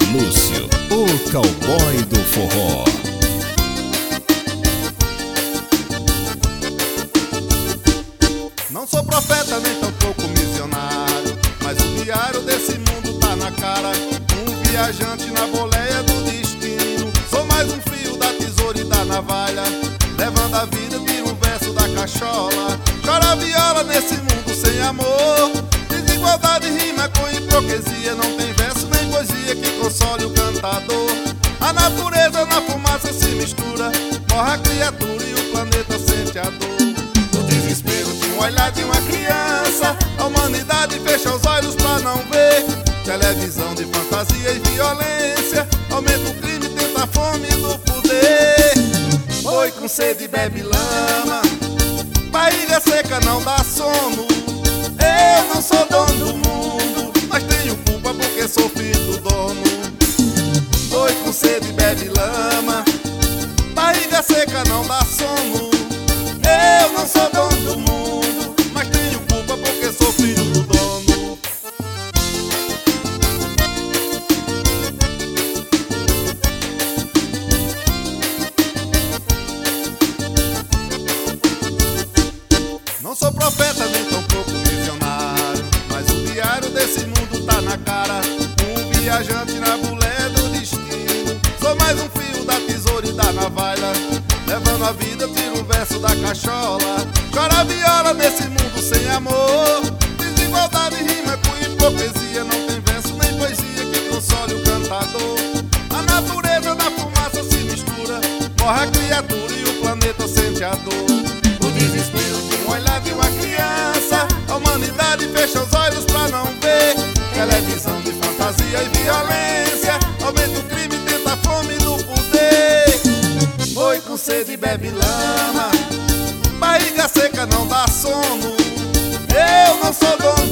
Lúcio, o cowboy do forró. Não sou profeta nem tampouco missionário, mas o diário desse mundo tá na cara. Um viajante na boleia do destino. Sou mais um fio da tesoura e da navalha, levando a vida, tiro um verso da cachola. Chora a viola nesse mundo sem amor. Desigualdade rima com hipocrisia. Não tem verso nem poesia que console o cantador. A natureza na fumaça se mistura, morre a criatura e o planeta sente a dor. O desespero de um olhar de uma criança, a humanidade fecha os olhos pra não ver. Televisão de fantasia e violência, aumenta o crime, tenta a fome do poder. Boi com sede bebe lama, barriga seca não dá sono. Eu não sou dono do mundo, mas tenho culpa porque sou filho do dono. Boi com sede bebe lama, barriga seca não dá sono. Eu não sou dono do mundo, mas tenho culpa porque sou filho do dono. Não sou profeta nem tampouco visionário, mas o diário desse mundo tá na cara. Um viajante na boleia do destino. Sou mais um fio da tesoura e da navalha, levando a vida, tiro um verso da cachola. Chora a viola nesse mundo sem amor. Desigualdade rima com hipocrisia. Não tem verso nem poesia que console o cantador. A natureza na fumaça se mistura, morre a criatura e o planeta sente a dor. O desespero de um olhar de uma criança, a humanidade fecha os olhos pra não ver. Televisão de fantasia e violência, aumenta o crime, tenta a fome do poder. Boi com sede bebe lama, barriga seca não dá sono. Eu não sou dono